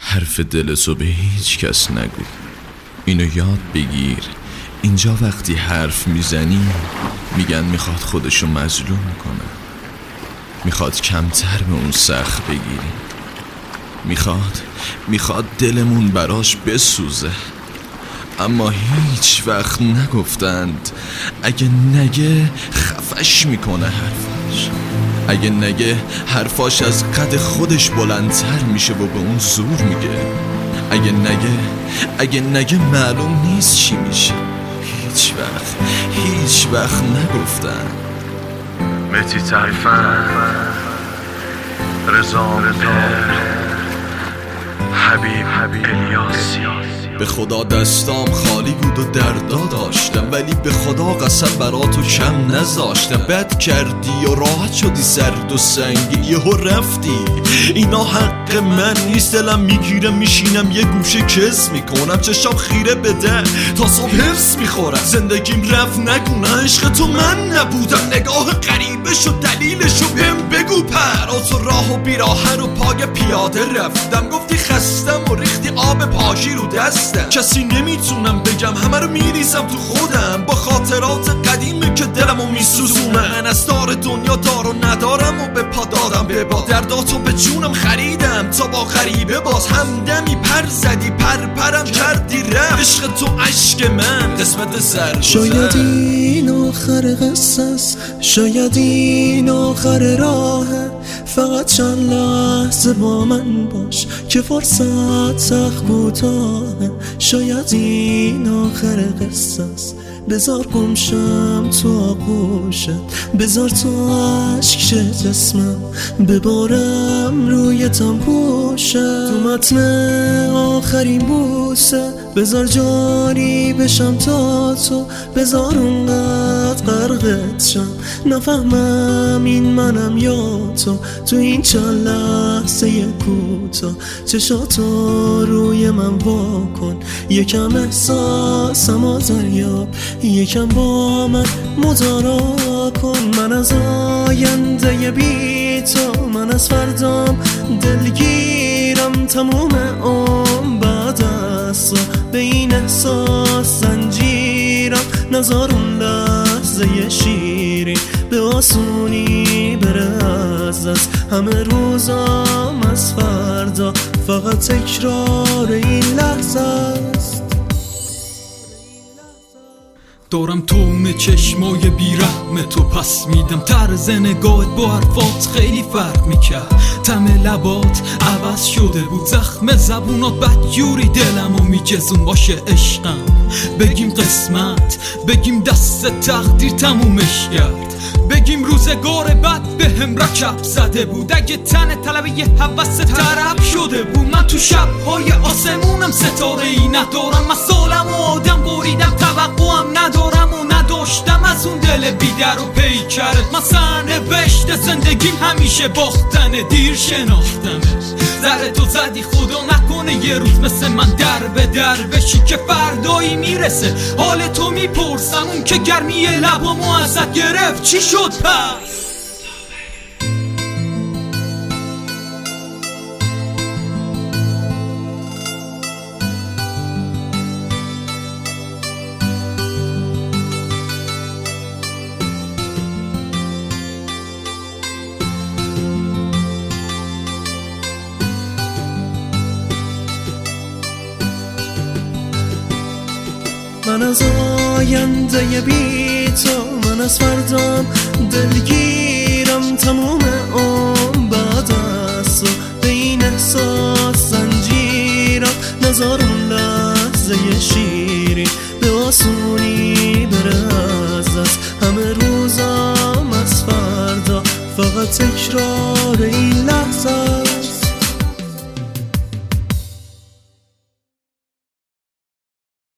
حرف دلتو به هیچ کس نگو. اینو یاد بگیر، اینجا وقتی حرف میزنی میگن میخواد خودشو مظلوم کنه، میخواد کمتر به اون سخت بگیری، میخواد دلمون براش بسوزه. اما هیچ وقت نگفتند اگه نگه خفش میکنه حرفاش، اگه نگه حرفاش از قد خودش بلندتر میشه و به اون زور میگه، اگه نگه معلوم نیست چی میشه. هیچ وقت نگفتن. مهدی طریفن، رضا حبیب الیاسی. به خدا دستام خالی بود و دردا داشتم، ولی به خدا قسم براتو کم نذاشتم. بد کردی و راحت شدی سرد و سنگی، یهو رفتی. اینا حق من نیست، دلم میگیره میشینم یه گوشه کس میکنم، چشام خیره بده تا صبح حفظ میخورم. زندگیم رفت نگونه عشق تو من نبودم، نگاه غریبه شد دلیلشو بهم بگو. پرات و راه و بیراه رو پای پیاده رفتم، گفتی خستم و ریختی آب پاکی رو دستم. کسی نمیتونم بگم، همه رو میریزم تو خودم با خاطرات قدیمه که دلمو میسوزونم. من از دار دنیا دار و ندارم و به پا دادم به با درداتو به جونم خریدم تا با غریبه باز همدمی پر زدی، پرم کردی رفت. عشق تو عشق من قسمت سر. شاید این آخر قصه است، شاید این آخر راهه، فقط چند لحظه با من باش که فرصت سخت کوتاهه. شاید این آخر قصه است، بذار گمشم تو آغوشت، بذار تو عشق شه جسمم، ببارم روی تنپوشت. تو متن آخرین بوسه بذار جاری بشم تا تو، بذار اونقدر غرقت شم نفهمم این منم یا تو این چند لحظه کوتاه. چشاتو روی من واکن، یکم احساسم آزریاب، یکم با من مدارا کن. من از آینده بی تو، من از فردام دلگیرم، تموم عمر بعد از تو به این احساس زنجیرم. نذار اون لحظه شیرین به آسونی بره از دست، همه روزام از فردا فقط تکرار این لحظه است. دارم توم چشمای بیرحم تو پس میدم، طرز نگاهت با حرفات خیلی فرق میکرد، طعم لبات عوض شده بود، زخم زبونات بدجوری دلمو میجزون. باشه عشقم بگیم قسمت، بگیم دست تقدیر تمومش کرد، بگیم روزگار بد به هم رکب زده بود. اگه تن طلب یه حوث طرب شده بود، من تو شبهای آسمونم ستاره ای ندارم، مسالم و آدم بریدم، توقعم ندارم و نداشتم از اون دل بیدر و پیکرت. مثلا بشت زندگیم همیشه باختنه، دیر شناختمه، ذره تو زدی خدا نکنه یه روز مثل من در به در بشی که فردایی میرسه حال تو میپرسم، اون که گرمی لبامو ازت گرفت چی شد پس؟ من از آینده بی تو، من از فردام دلگیرم، تموم عمر بعد از تو به این احساس زنجیرم. نذار اون لحظه شیرین به آسونی بره از دست، همه روزام از فردا فقط تکرار این لحظه.